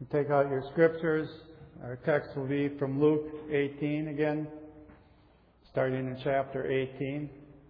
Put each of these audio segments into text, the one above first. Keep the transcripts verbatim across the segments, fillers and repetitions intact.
You take out your scriptures. Our text will be from Luke eighteen again, starting in chapter eighteen.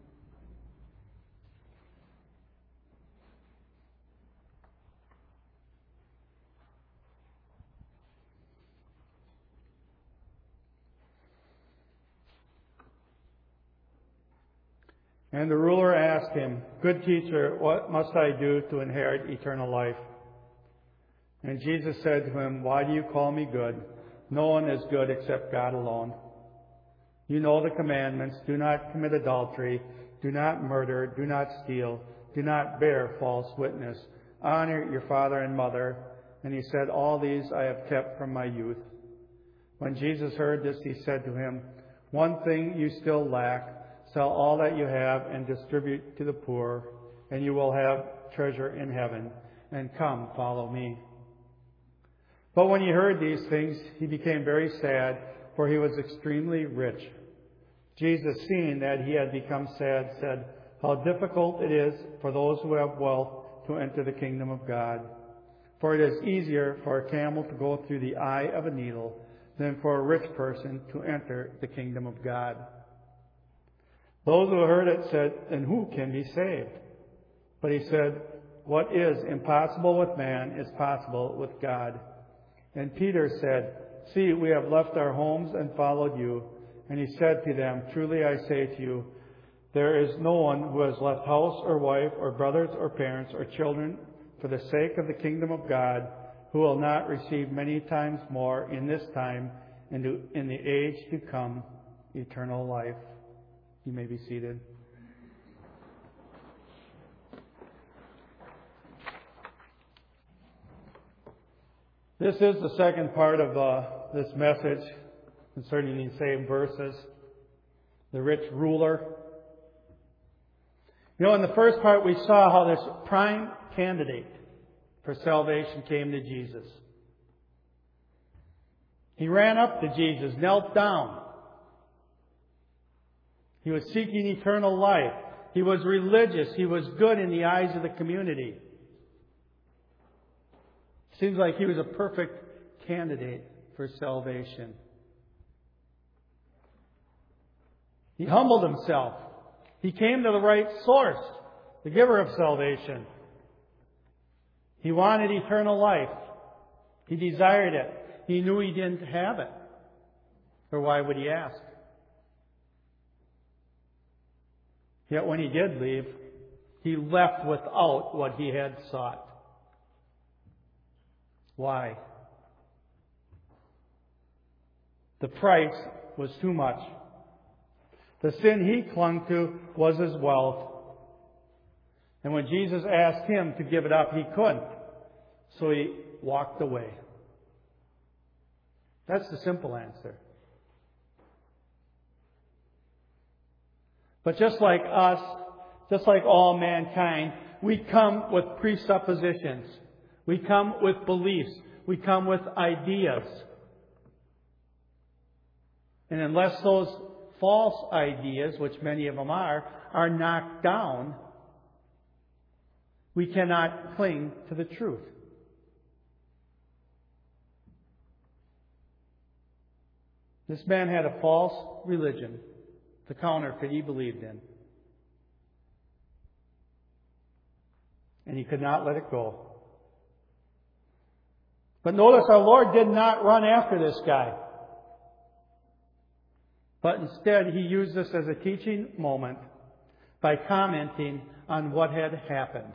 And the ruler asked him, "Good teacher, what must I do to inherit eternal life?" And Jesus said to him, "Why do you call me good? No one is good except God alone. You know the commandments. Do not commit adultery. Do not murder. Do not steal. Do not bear false witness. Honor your father and mother." And he said, "All these I have kept from my youth." When Jesus heard this, he said to him, "One thing you still lack. Sell all that you have and distribute to the poor, and you will have treasure in heaven. And come, follow me." But when he heard these things, he became very sad, for he was extremely rich. Jesus, seeing that he had become sad, said, "How difficult it is for those who have wealth to enter the kingdom of God. For it is easier for a camel to go through the eye of a needle than for a rich person to enter the kingdom of God." Those who heard it said, "And who can be saved?" But he said, "What is impossible with man is possible with God." And Peter said, "See, we have left our homes and followed you." And he said to them, "Truly I say to you, there is no one who has left house or wife or brothers or parents or children for the sake of the kingdom of God who will not receive many times more in this time and in the age to come eternal life." You may be seated. This is the second part of uh, this message concerning these same verses, the rich ruler. You know, in the first part we saw how this prime candidate for salvation came to Jesus. He ran up to Jesus, knelt down. He was seeking eternal life. He was religious. He was good in the eyes of the community. Seems like he was a perfect candidate for salvation. He humbled himself. He came to the right source, the giver of salvation. He wanted eternal life. He desired it. He knew he didn't have it. Or why would he ask? Yet when he did leave, he left without what he had sought. Why? The price was too much. The sin he clung to was his wealth. And when Jesus asked him to give it up, he couldn't. So he walked away. That's the simple answer. But just like us, just like all mankind, we come with presuppositions. We come with beliefs. We come with ideas. And unless those false ideas, which many of them are, are knocked down, we cannot cling to the truth. This man had a false religion, the counterfeit he believed in. And he could not let it go. But notice our Lord did not run after this guy. But instead, he used this as a teaching moment by commenting on what had happened.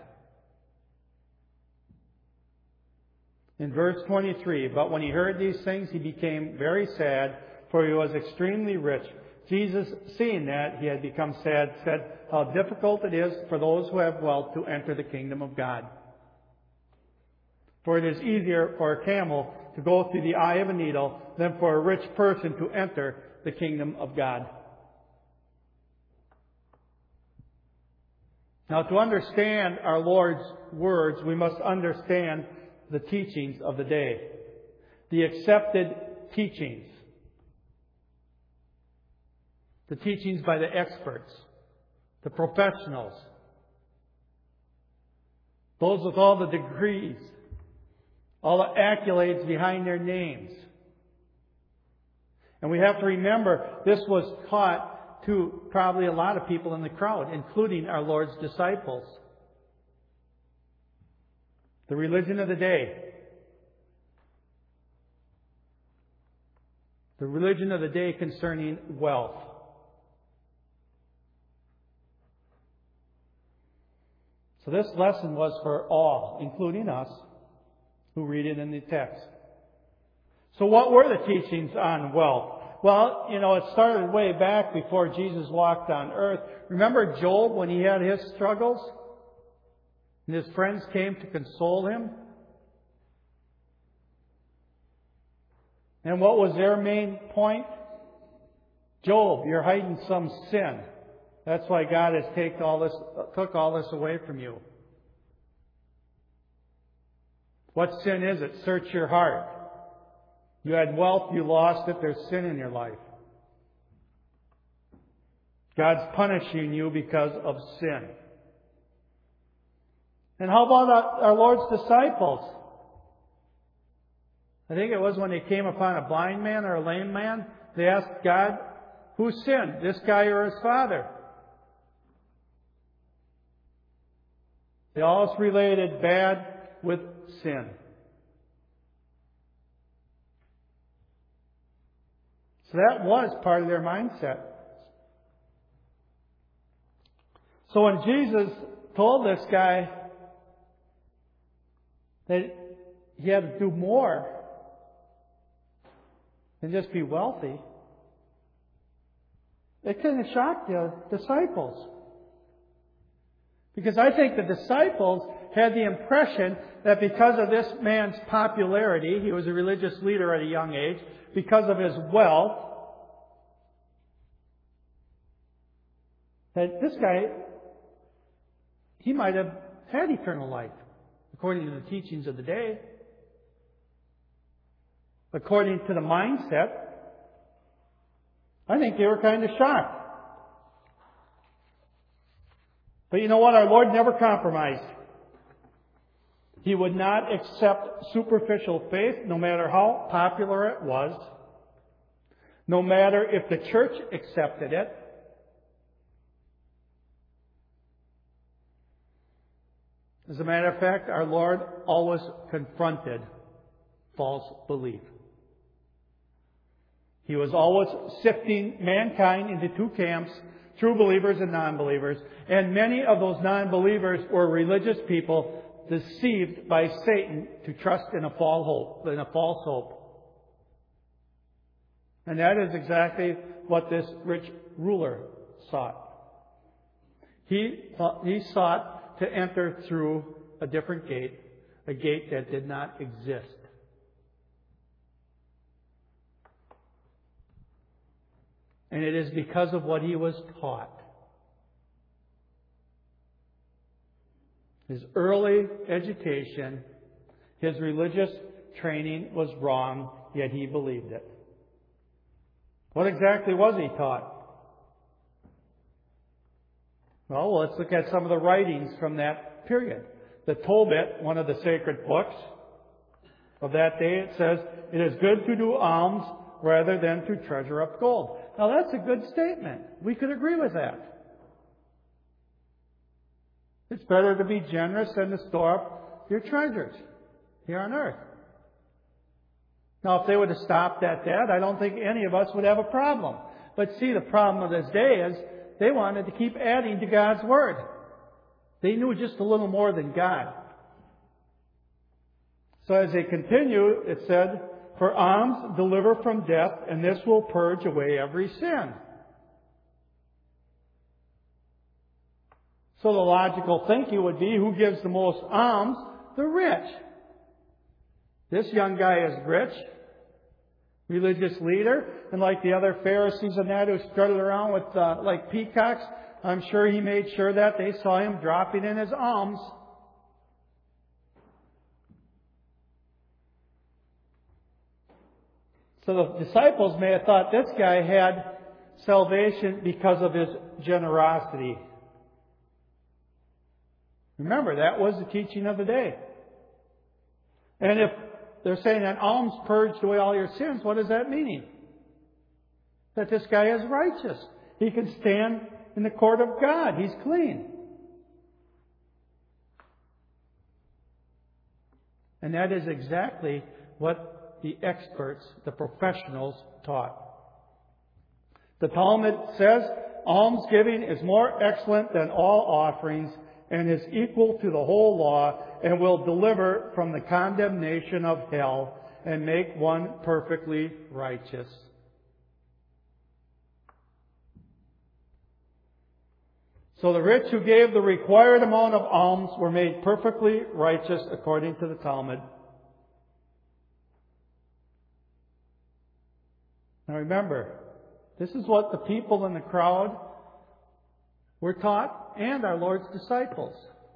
In verse twenty-three, "But when he heard these things, he became very sad, for he was extremely rich. Jesus, seeing that he had become sad, said, 'How difficult it is for those who have wealth to enter the kingdom of God. For it is easier for a camel to go through the eye of a needle than for a rich person to enter the kingdom of God.'" Now, to understand our Lord's words, we must understand the teachings of the day, the accepted teachings, the teachings by the experts, the professionals, those with all the degrees, all the accolades behind their names. And we have to remember, this was taught to probably a lot of people in the crowd, including our Lord's disciples. The religion of the day. The religion of the day concerning wealth. So this lesson was for all, including us, who read it in the text. So what were the teachings on wealth? Well, you know, it started way back before Jesus walked on earth. Remember Job when he had his struggles? And his friends came to console him? And what was their main point? Job, you're hiding some sin. That's why God has take all this, took all this away from you. What sin is it? Search your heart. You had wealth, you lost it, there's sin in your life. God's punishing you because of sin. And how about our Lord's disciples? I think it was when they came upon a blind man or a lame man, they asked God, who sinned, this guy or his father? They always related bad with sin. So that was part of their mindset. So when Jesus told this guy that he had to do more than just be wealthy, it kind of shocked the disciples. Because I think the disciples had the impression that because of this man's popularity, he was a religious leader at a young age, because of his wealth, that this guy, he might have had eternal life, according to the teachings of the day. According to the mindset, I think they were kind of shocked. But you know what? Our Lord never compromised. He would not accept superficial faith, no matter how popular it was, no matter if the church accepted it. As a matter of fact, our Lord always confronted false belief. He was always sifting mankind into two camps, true believers and non-believers. And many of those non-believers were religious people deceived by Satan to trust in a false hope, in a false hope. And that is exactly what this rich ruler sought. He, he sought to enter through a different gate, a gate that did not exist. And it is because of what he was taught. His early education, his religious training was wrong, yet he believed it. What exactly was he taught? Well, let's look at some of the writings from that period. The Tobit, one of the sacred books of that day, it says, "It is good to do alms rather than to treasure up gold." Now that's a good statement. We could agree with that. It's better to be generous than to store up your treasures here on earth. Now if they would have stopped at that, I don't think any of us would have a problem. But see, the problem of this day is they wanted to keep adding to God's Word. They knew just a little more than God. So as they continued, it said, "For alms deliver from death, and this will purge away every sin." So the logical thinking would be, who gives the most alms? The rich. This young guy is rich, religious leader, and like the other Pharisees and that who strutted around with uh, like peacocks, I'm sure he made sure that they saw him dropping in his alms. So the disciples may have thought this guy had salvation because of his generosity. Remember, that was the teaching of the day. And if they're saying that alms purged away all your sins. What does that mean? That this guy is righteous. He can stand in the court of God. He's clean. And that is exactly what the experts, the professionals, taught. The Talmud says, almsgiving is more excellent than all offerings and is equal to the whole law and will deliver from the condemnation of hell and make one perfectly righteous. So the rich who gave the required amount of alms were made perfectly righteous according to the Talmud. Now remember, this is what the people in the crowd were taught and our Lord's disciples.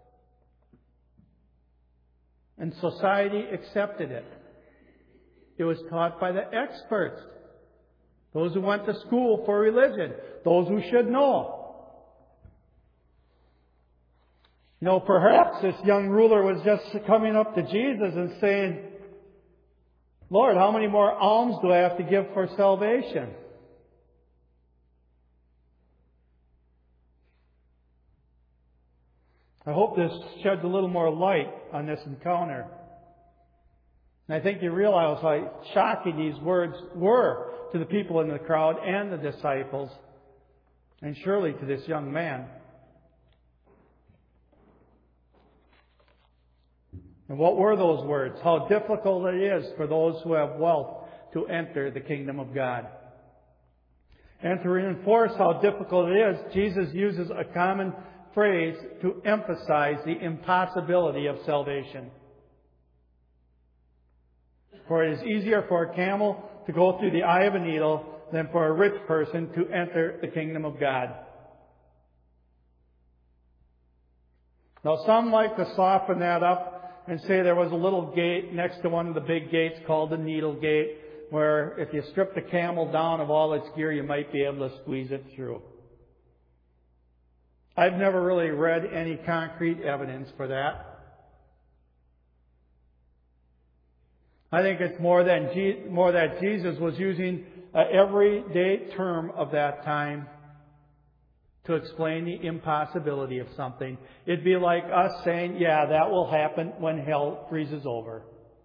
And society accepted it. It was taught by the experts, those who went to school for religion, those who should know. You know, perhaps this young ruler was just coming up to Jesus and saying, Lord, how many more alms do I have to give for salvation? I hope this sheds a little more light on this encounter. And I think you realize how shocking these words were to the people in the crowd and the disciples, and surely to this young man. And what were those words? How difficult it is for those who have wealth to enter the kingdom of God. And to reinforce how difficult it is, Jesus uses a common phrase to emphasize the impossibility of salvation. For it is easier for a camel to go through the eye of a needle than for a rich person to enter the kingdom of God. Now some like to soften that up and say there was a little gate next to one of the big gates called the needle gate, where if you strip the camel down of all its gear, you might be able to squeeze it through. I've never really read any concrete evidence for that. I think it's more than Je- more that Jesus was using an everyday term of that time to explain the impossibility of something. It'd be like us saying, yeah, that will happen when hell freezes over.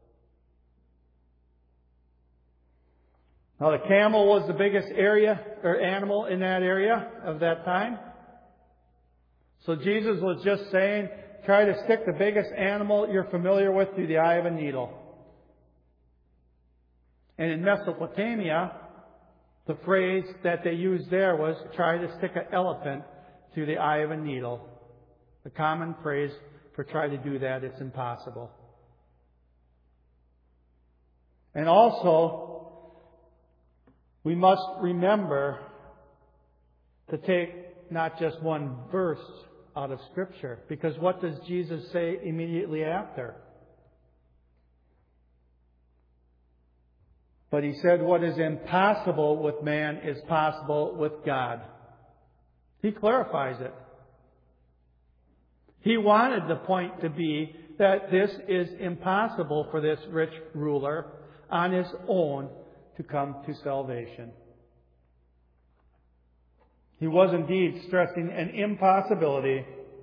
Now the camel was the biggest area or animal in that area of that time. So Jesus was just saying, try to stick the biggest animal you're familiar with through the eye of a needle. And in Mesopotamia, the phrase that they used there was, try to stick an elephant through the eye of a needle. The common phrase for try to do that, it's impossible. And also, we must remember to take not just one verse out of Scripture. Because what does Jesus say immediately after? But He said what is impossible with man is possible with God. He clarifies it. He wanted the point to be that this is impossible for this rich ruler on his own to come to salvation. He was indeed stressing an impossibility,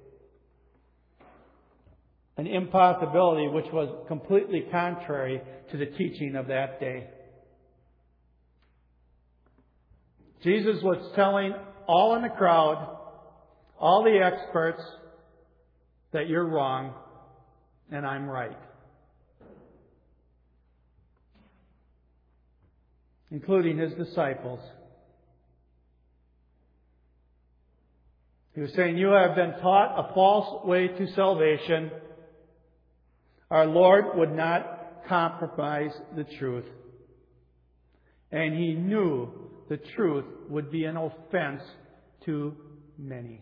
an impossibility which was completely contrary to the teaching of that day. Jesus was telling all in the crowd, all the experts, that you're wrong and I'm right. Including His disciples. He was saying, you have been taught a false way to salvation. Our Lord would not compromise the truth. And He knew the truth would be an offense to many.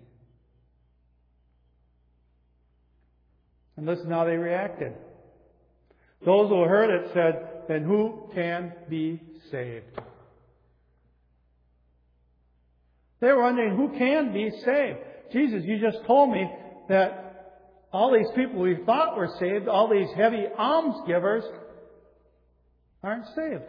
And listen how they reacted. Those who heard it said, then who can be saved? They were wondering, who can be saved? Jesus, you just told me that all these people we thought were saved, all these heavy alms givers, aren't saved.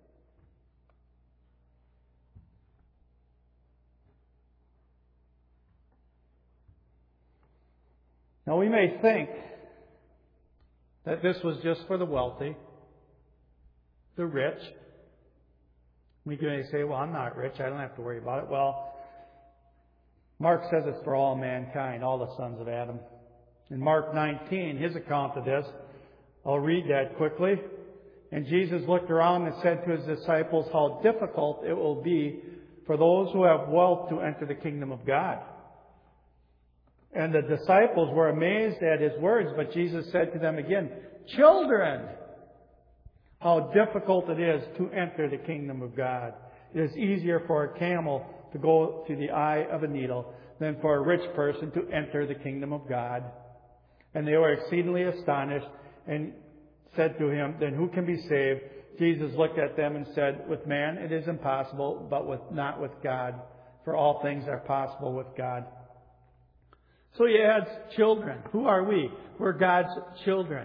Now we may think that this was just for the wealthy, the rich. We may say, well, I'm not rich, I don't have to worry about it. Well, Mark says it's for all mankind, all the sons of Adam. In Mark nineteen, his account of this, I'll read that quickly. And Jesus looked around and said to his disciples how difficult it will be for those who have wealth to enter the kingdom of God. And the disciples were amazed at his words, but Jesus said to them again, children, how difficult it is to enter the kingdom of God. It is easier for a camel to go through the eye of a needle than for a rich person to enter the kingdom of God. And they were exceedingly astonished and said to him, then who can be saved? Jesus looked at them and said, with man it is impossible, but with not with God. For all things are possible with God. So he adds children. Who are we? We're God's children.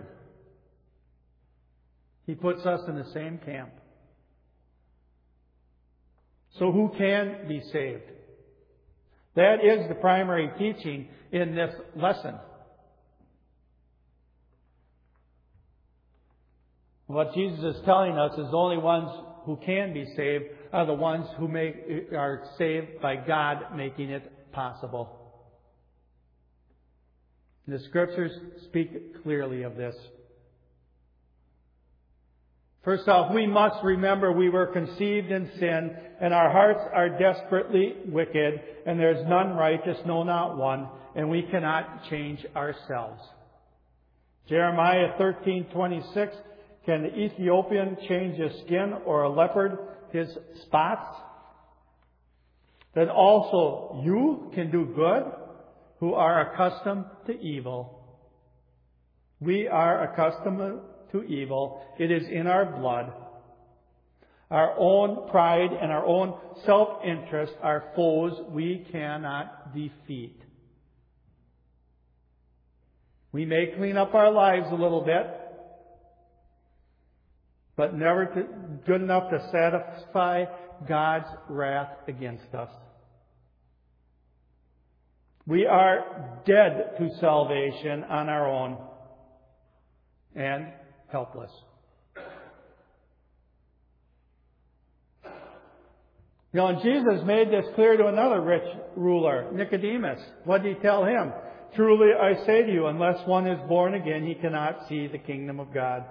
He puts us in the same camp. So who can be saved? That is the primary teaching in this lesson. What Jesus is telling us is the only ones who can be saved are the ones who make, are saved by God making it possible. The Scriptures speak clearly of this. First off, we must remember we were conceived in sin, and our hearts are desperately wicked, and there is none righteous, no, not one, and we cannot change ourselves. Jeremiah thirteen twenty-six, can the Ethiopian change his skin, or a leopard his spots? Then also you can do good, who are accustomed to evil. We are accustomed to evil. It is in our blood. Our own pride and our own self-interest are foes we cannot defeat. We may clean up our lives a little bit, but never to, good enough to satisfy God's wrath against us. We are dead to salvation on our own and helpless. You know, and Jesus made this clear to another rich ruler, Nicodemus. What did he tell him? Truly I say to you, unless one is born again, he cannot see the kingdom of God.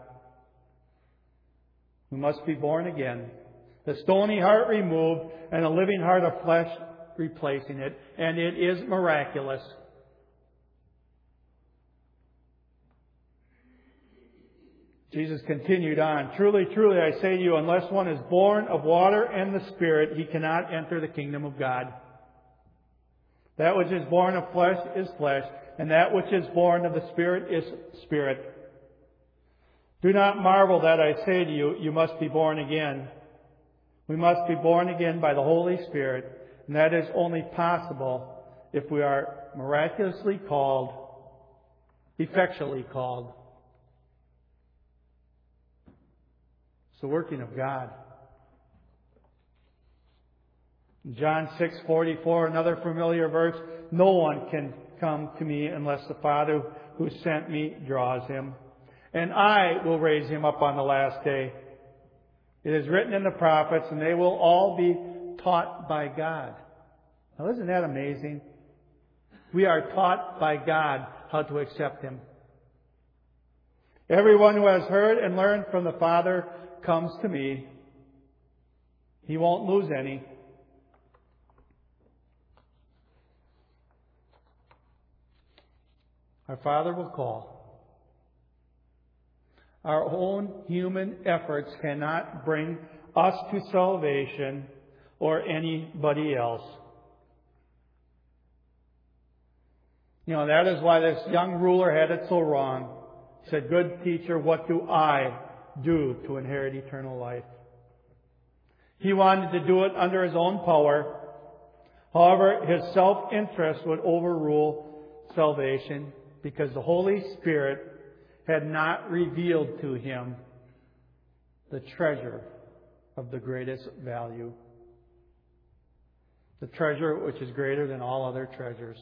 We must be born again. The stony heart removed and a living heart of flesh replacing it. And it is miraculous. Jesus continued on, truly, truly, I say to you, unless one is born of water and the Spirit, he cannot enter the kingdom of God. That which is born of flesh is flesh, and that which is born of the Spirit is spirit. Do not marvel that I say to you, you must be born again. We must be born again by the Holy Spirit, and that is only possible if we are miraculously called, effectually called. It's the working of God. John six forty-four, another familiar verse, no one can come to me unless the Father who sent me draws him. And I will raise him up on the last day. It is written in the prophets, and they will all be taught by God. Now isn't that amazing? We are taught by God how to accept him. Everyone who has heard and learned from the Father comes to me. He won't lose any. Our Father will call. Our own human efforts cannot bring us to salvation or anybody else. You know, that is why this young ruler had it so wrong. He said, good teacher, what do I do to inherit eternal life? He wanted to do it under his own power. However, his self-interest would overrule salvation because the Holy Spirit had not revealed to him the treasure of the greatest value. The treasure which is greater than all other treasures.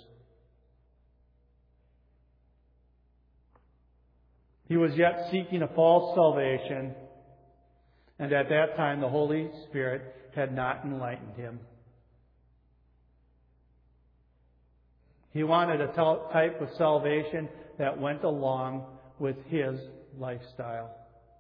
He was yet seeking a false salvation, and at that time the Holy Spirit had not enlightened him. He wanted a type of salvation that went along with his lifestyle.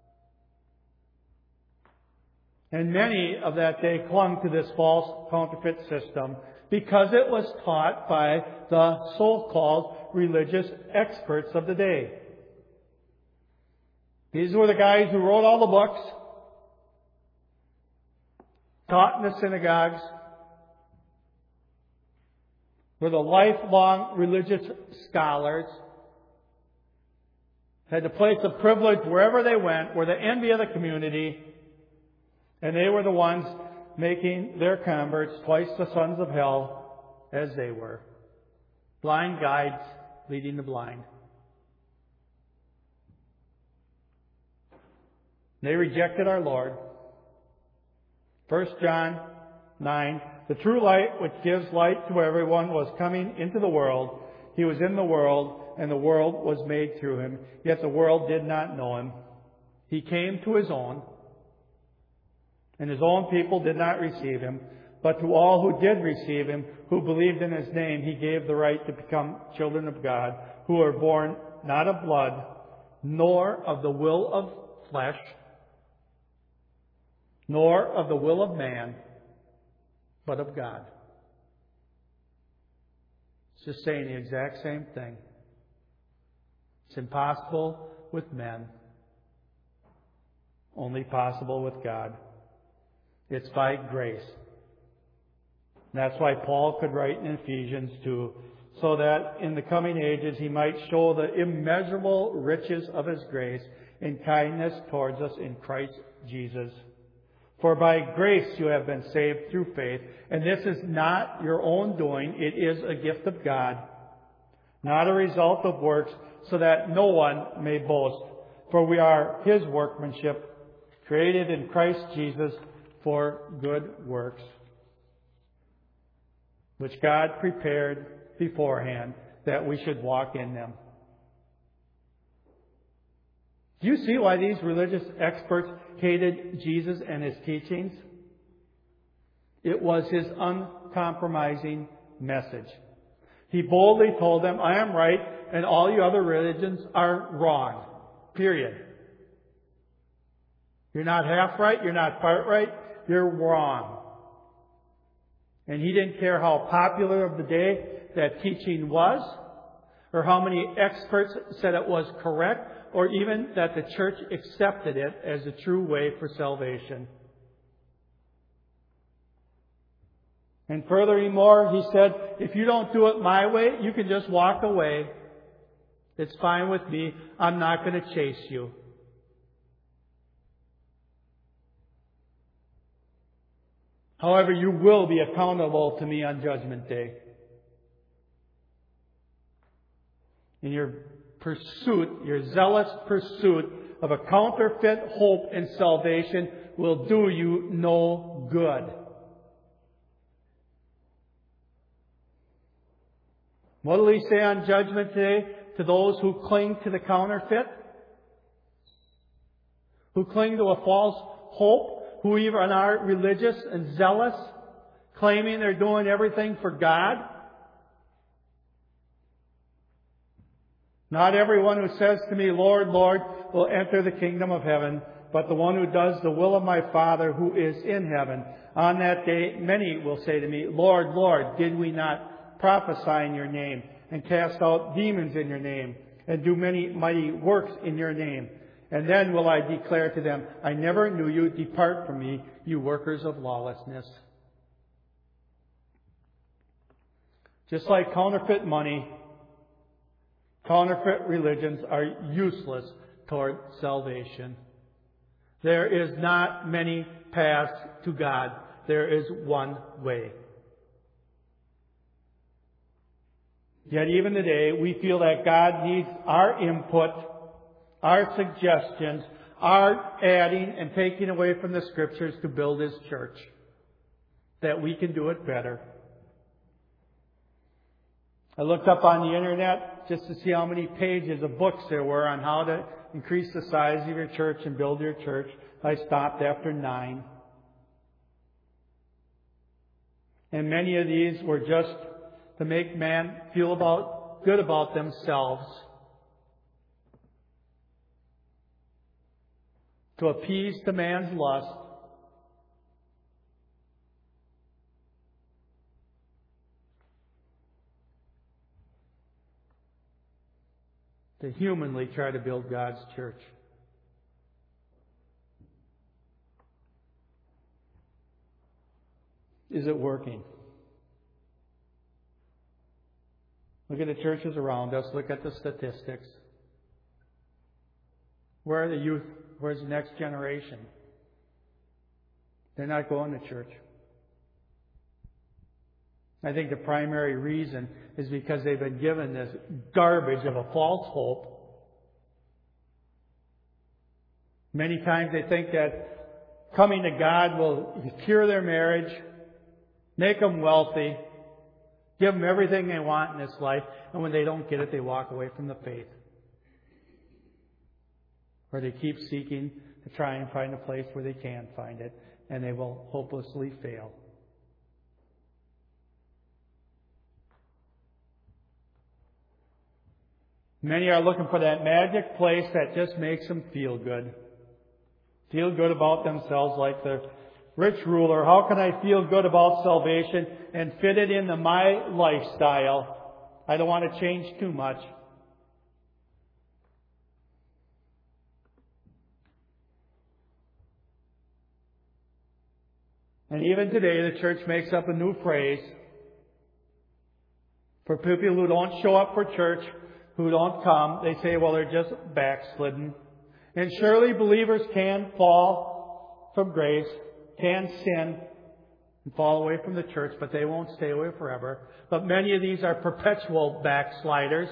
And many of that day clung to this false counterfeit system because it was taught by the so-called religious experts of the day. These were the guys who wrote all the books, taught in the synagogues, were the lifelong religious scholars, had the place of privilege wherever they went, were the envy of the community, and they were the ones making their converts twice the sons of hell as they were. Blind guides leading the blind. They rejected our Lord. First John nine, the true light which gives light to everyone was coming into the world. He was in the world, and the world was made through him. Yet the world did not know him. He came to his own, and his own people did not receive him. But to all who did receive him, who believed in his name, he gave the right to become children of God, who are born not of blood, nor of the will of flesh, nor of the will of man, but of God. It's just saying the exact same thing. It's impossible with men, only possible with God. It's by grace. That's why Paul could write in Ephesians two, so that in the coming ages he might show the immeasurable riches of his grace and kindness towards us in Christ Jesus. For by grace you have been saved through faith, and this is not your own doing, it is a gift of God, not a result of works, so that no one may boast. For we are his workmanship, created in Christ Jesus for good works, which God prepared beforehand that we should walk in them. Do you see why these religious experts hated Jesus and his teachings? It was his uncompromising message. He boldly told them, I am right and all you other religions are wrong. Period. You're not half right, you're not part right, you're wrong. And he didn't care how popular of the day that teaching was, or how many experts said it was correct, or even that the church accepted it as the true way for salvation. And furthermore, he said, if you don't do it my way, you can just walk away. It's fine with me. I'm not going to chase you. However, you will be accountable to me on Judgment Day. In your pursuit, your zealous pursuit of a counterfeit hope and salvation will do you no good. What will he say on Judgment Day to those who cling to the counterfeit? Who cling to a false hope? Who even are religious and zealous, claiming they're doing everything for God? Not everyone who says to me, Lord, Lord, will enter the kingdom of heaven, but the one who does the will of my Father who is in heaven. On that day, many will say to me, Lord, Lord, did we not prophesy in your name, and cast out demons in your name, and do many mighty works in your name? And then will I declare to them, I never knew you. Depart from me, you workers of lawlessness. Just like counterfeit money, counterfeit religions are useless toward salvation. There is not many paths to God. There is one way. Yet even today, we feel that God needs our input, our suggestions, are adding and taking away from the Scriptures to build His church. That we can do it better. I looked up on the internet just to see how many pages of books there were on how to increase the size of your church and build your church. I stopped after nine. And many of these were just to make man feel about good about themselves. To appease the man's lust. To humanly try to build God's church. Is it working? Look at the churches around us. Look at the statistics. Where are the youth? Where's the next generation? They're not going to church. I think the primary reason is because they've been given this garbage of a false hope. Many times they think that coming to God will cure their marriage, make them wealthy, give them everything they want in this life, and when they don't get it, they walk away from the faith. Or they keep seeking to try and find a place where they can find it, and they will hopelessly fail. Many are looking for that magic place that just makes them feel good. Feel good about themselves like the rich ruler. How can I feel good about salvation and fit it into my lifestyle? I don't want to change too much. And even today, the church makes up a new phrase for people who don't show up for church, who don't come. They say, well, they're just backslidden. And surely believers can fall from grace, can sin, and fall away from the church, but they won't stay away forever. But many of these are perpetual backsliders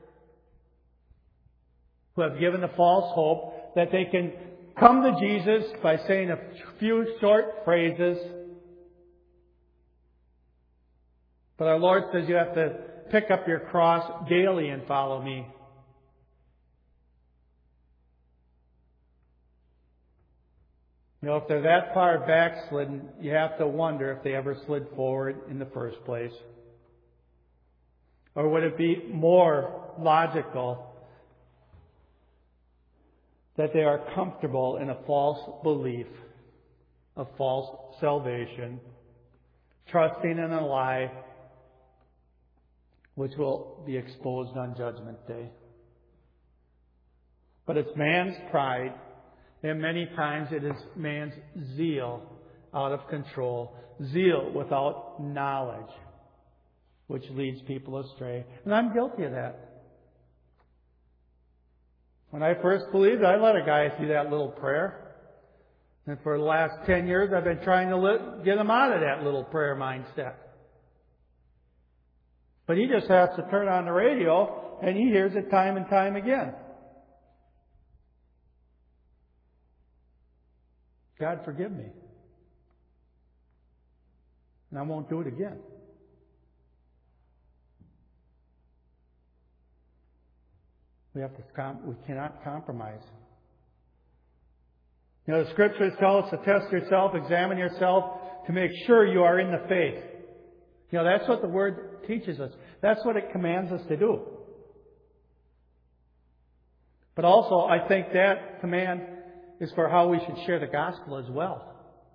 who have given the false hope that they can come to Jesus by saying a few short phrases. But our Lord says you have to pick up your cross daily and follow me. You know, if they're that far backslidden, you have to wonder if they ever slid forward in the first place. Or would it be more logical that they are comfortable in a false belief, a false salvation, trusting in a lie which will be exposed on Judgment Day? But it's man's pride, and many times it is man's zeal out of control, zeal without knowledge, which leads people astray. And I'm guilty of that. When I first believed, I let a guy do that little prayer. And for the last ten years, I've been trying to get him out of that little prayer mindset. But he just has to turn on the radio, and he hears it time and time again. God, forgive me. And I won't do it again. We have to. Com- we cannot compromise. You know, the Scriptures tell us to test yourself, examine yourself, to make sure you are in the faith. You know, that's what the Word teaches us. That's what it commands us to do. But also, I think that command is for how we should share the gospel as well.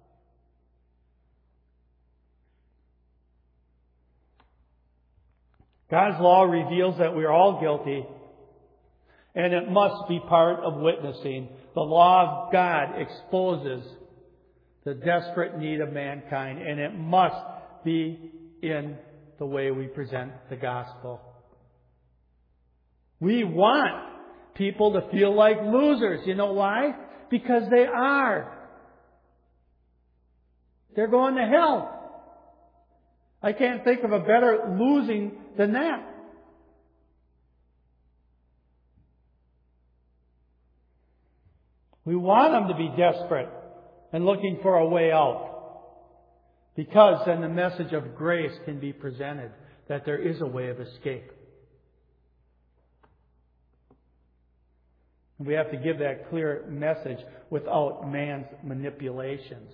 God's law reveals that we are all guilty, and it must be part of witnessing. The law of God exposes the desperate need of mankind, and it must be in the way we present the gospel. We want people to feel like losers. You know why? Because they are. They're going to hell. I can't think of a better losing than that. We want them to be desperate and looking for a way out. Because then the message of grace can be presented, that there is a way of escape. And we have to give that clear message without man's manipulations.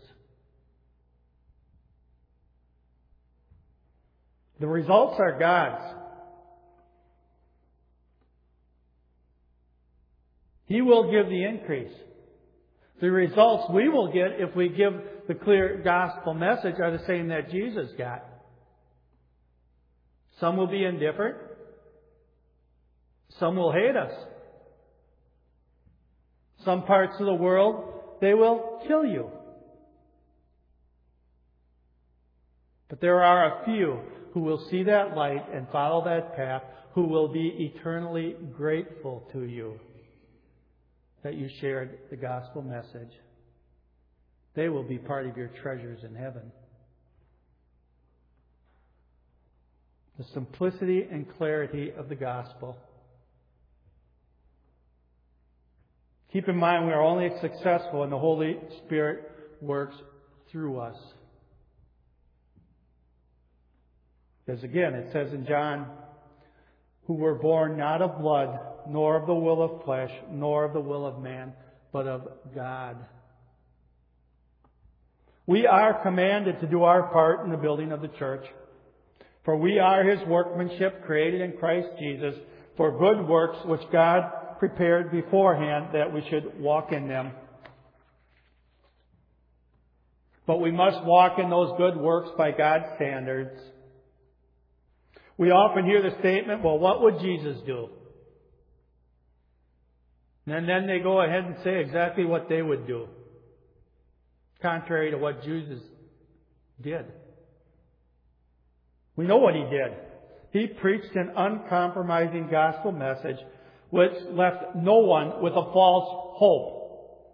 The results are God's. He will give the increase. The results we will get if we give the clear gospel message are the same that Jesus got. Some will be indifferent. Some will hate us. Some parts of the world, they will kill you. But there are a few who will see that light and follow that path, who will be eternally grateful to you that you shared the gospel message. They will be part of your treasures in heaven. The simplicity and clarity of the gospel. Keep in mind we are only successful when the Holy Spirit works through us. Because again, it says in John, who were born not of blood, nor of the will of flesh, nor of the will of man, but of God. We are commanded to do our part in the building of the church. For we are His workmanship, created in Christ Jesus, for good works which God prepared beforehand that we should walk in them. But we must walk in those good works by God's standards. We often hear the statement, well, what would Jesus do? And then they go ahead and say exactly what they would do, contrary to what Jesus did. We know what He did. He preached an uncompromising gospel message which left no one with a false hope.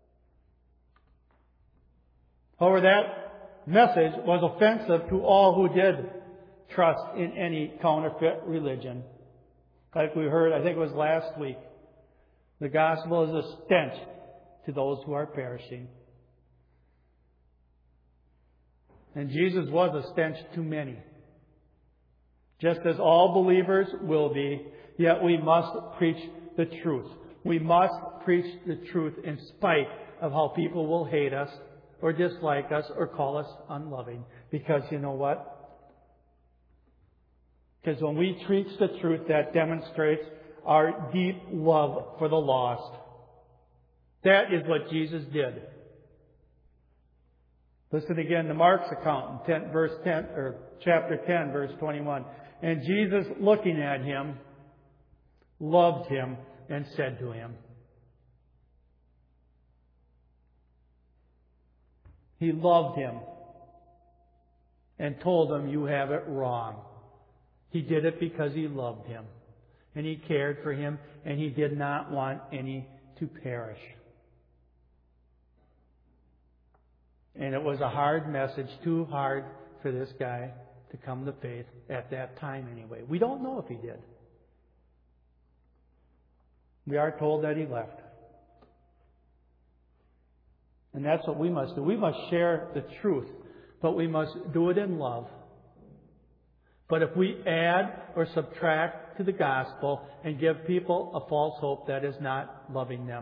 However, that message was offensive to all who did trust in any counterfeit religion. Like we heard, I think it was last week, the gospel is a stench to those who are perishing. And Jesus was a stench to many. Just as all believers will be, yet we must preach the truth. We must preach the truth in spite of how people will hate us or dislike us or call us unloving. Because you know what? Because when we preach the truth, that demonstrates our deep love for the lost. That is what Jesus did. Listen again to Mark's account in ten, verse ten, or chapter ten, verse twenty-one. And Jesus, looking at him, loved him and said to him. He loved him and told him, you have it wrong. He did it because He loved him. And He cared for him. And He did not want any to perish. And it was a hard message, too hard for this guy to come to faith at that time anyway. We don't know if he did. We are told that he left. And that's what we must do. We must share the truth, but we must do it in love. But if we add or subtract to the gospel and give people a false hope, that is not loving them.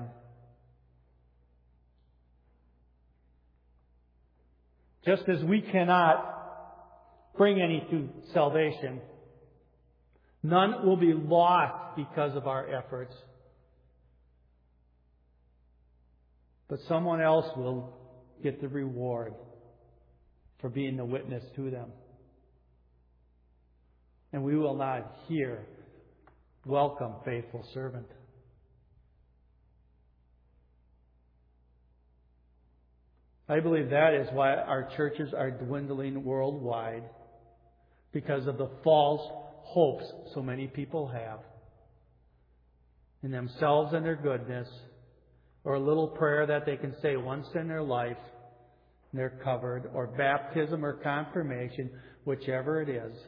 Just as we cannot bring any to salvation, none will be lost because of our efforts. But someone else will get the reward for being the witness to them. And we will not hear, welcome, faithful servant. I believe that is why our churches are dwindling worldwide, because of the false hopes so many people have in themselves and their goodness, or a little prayer that they can say once in their life and they're covered, or baptism or confirmation, whichever it is.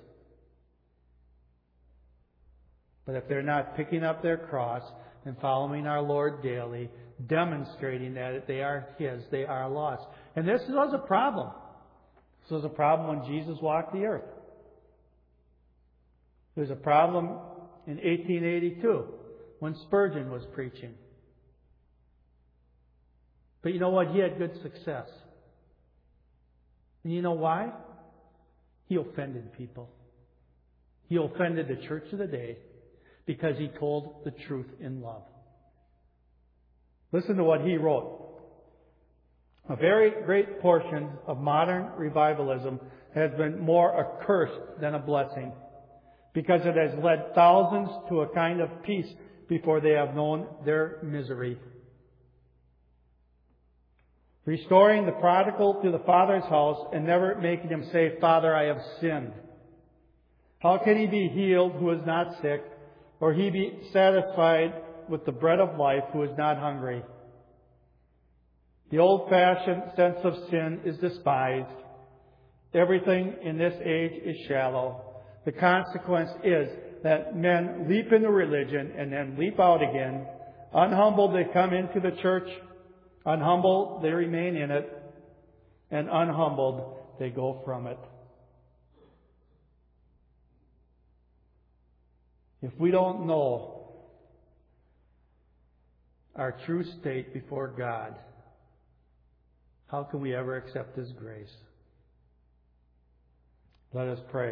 But if they're not picking up their cross and following our Lord daily, demonstrating that they are His, they are lost. And this was a problem. This was a problem when Jesus walked the earth. It was a problem in eighteen eighty-two when Spurgeon was preaching. But you know what? He had good success. And you know why? He offended people. He offended the church of the day because he told the truth in love. Listen to what he wrote. A very great portion of modern revivalism has been more a curse than a blessing, because it has led thousands to a kind of peace before they have known their misery. Restoring the prodigal to the Father's house and never making him say, "Father, I have sinned." How can he be healed who is not sick, or he be satisfied with the bread of life who is not hungry? The old-fashioned sense of sin is despised. Everything in this age is shallow. The consequence is that men leap into religion and then leap out again. Unhumbled, they come into the church. Unhumbled, they remain in it. And unhumbled, they go from it. If we don't know our true state before God, how can we ever accept His grace? Let us pray.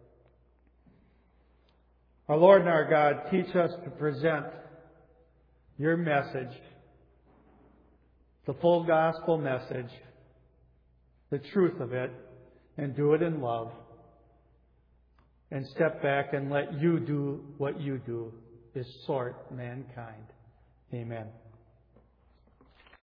Our Lord and our God, teach us to present Your message, the full gospel message, the truth of it, and do it in love. And step back and let You do what You do, is sort mankind. Amen.